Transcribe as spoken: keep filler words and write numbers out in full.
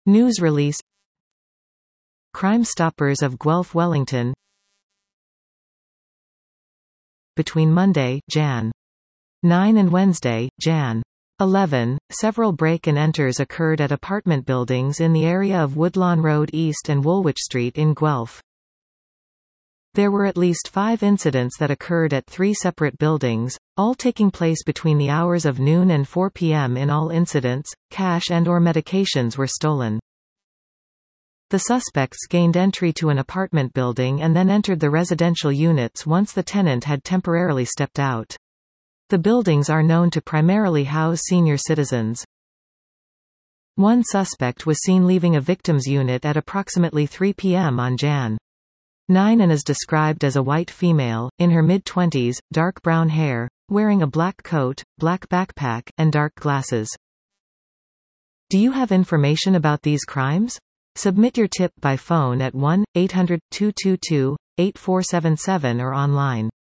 News release. Crime Stoppers of Guelph Wellington. Between Monday, January ninth and Wednesday, January eleventh, several break-and-enters occurred at apartment buildings in the area of Woodlawn Road East and Woolwich Street in Guelph. There were at least five incidents that occurred at three separate buildings, all taking place between the hours of noon and four p m In all incidents, cash and/or medications were stolen. The suspects gained entry to an apartment building and then entered the residential units once the tenant had temporarily stepped out. The buildings are known to primarily house senior citizens. One suspect was seen leaving a victim's unit at approximately three p m on January ninth and is described as a white female, in her mid-twenties, dark brown hair, wearing a black coat, black backpack, and dark glasses. Do you have information about these crimes? Submit your tip by phone at one eight hundred, two two two, eight four seven seven or online.